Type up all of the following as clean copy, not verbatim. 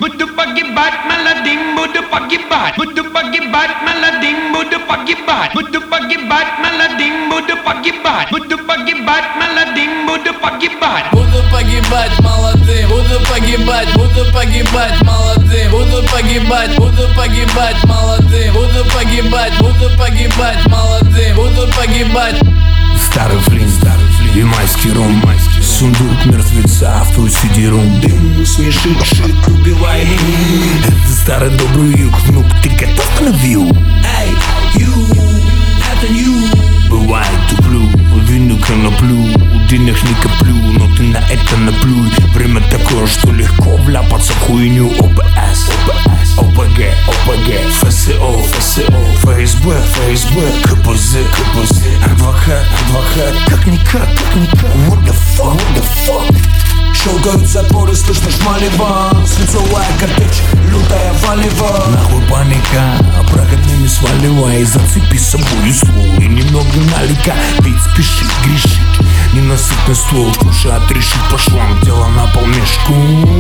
Буду погибать молодым, буду погибать. Буду погибать молодым, буду погибать. Буду погибать молодым, буду погибать. Буду погибать молодым, буду погибать. Буду погибать молодым, буду погибать, буду погибать молодым, буду погибать, буду погибать молодым, буду погибать, буду погибать молодым, буду погибать. Старый флинт и майский ром, сундук мертвеца в CD-ROM. Дым смешит, шит, убивай. Это старый добрый юг, внук, ты готов к навью? Эй, это you. Бывает туплю, вину коноплю, денег не коплю, но ты на это наплюй. Время такое, что легко вляпаться в хуйню. ОБС, ОПГ, ФСО, ФСБ, КПЗ, адвокат, как-никак, what the fuck. Щелкают запоры, слышно шмалева, свинцовая картечь, лютая валева. Нахуй паника, проходными сваливай. Зацепи с собой ствол и немного налика. Ведь спешит, грешит, ненасытный ствол. Душа отрешит по швам, тело на полмешку.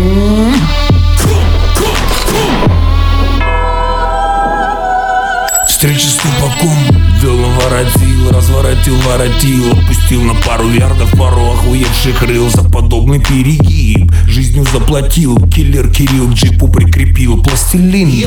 Встреча с тупаком, вел, воротил, разворотил, воротил. Отпустил на пару ярдов, пару охуевших рыл. За подобный перегиб жизнью заплатил. Киллер Кирилл к джипу прикрепил пластилин.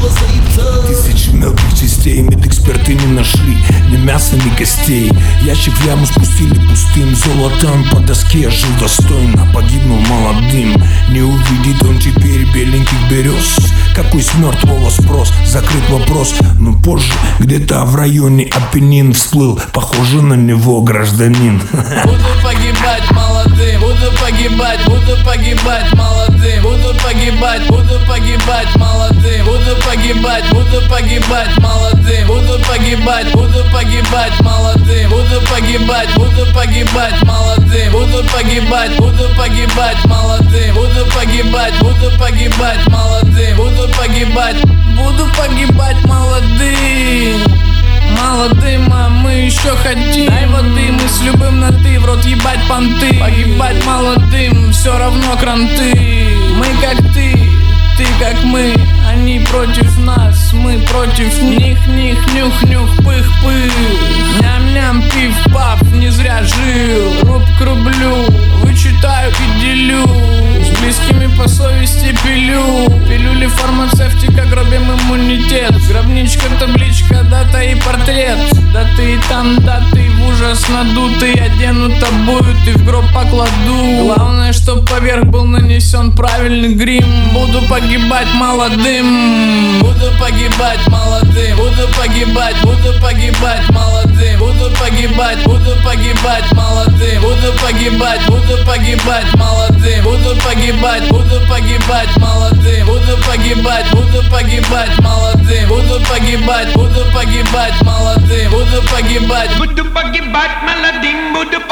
Тысячи мелких частей, медэксперты не нашли ни мяса, ни костей. Ящик в яму спустили пустым. Золотом по доске жил достойно, погибнул молодым. Не увидит он теперь беленьких берез. Какой с мертвого спрос, закрыт вопрос. Но позже где-то в районе Апеннин всплыл, похоже на него гражданин. Буду погибать молодым, буду погибать, буду погибать молодым, буду погибать, буду погибать молодым, буду погибать, буду погибать молодым, буду погибать, буду погибать молодым, буду погибать, буду погибать молодым, буду погибать, буду погибать молодым, буду погибать, буду погибать молодым, буду погибать, буду погибать молодым. Молодым, а мы еще хотим. Дай воды, мы с любым на ты, в рот ебать понты. Погибать молодым, все равно кранты. Мы как ты как мы. Они против нас, мы против них. Нюх, пых. Ням-ням, пив-пап, не зря жил. Руб к рублю, вычитаю и делю. С близкими по совести пилю. Пилюли фармацевтика, гробим иммунитет. Гробничка, табличка, дата и портрет. Да ты и там, да ты в ужас надутый. Одену тобою, ты в гроб покладу. Главное, чтоб поверх был нанесен правильный грим. Буду погибать молодым. Буду погибать молодым. Буду погибать, буду погибать молодым. Буду погибать, буду погибать молодым. Буду погибать, буду погибать молодым. Буду погибать, буду погибать молодым. Буду погибать, буду погибать молодым. Буду погибать, буду погибать молодым. Буду погибать, буду погибать молодым, буду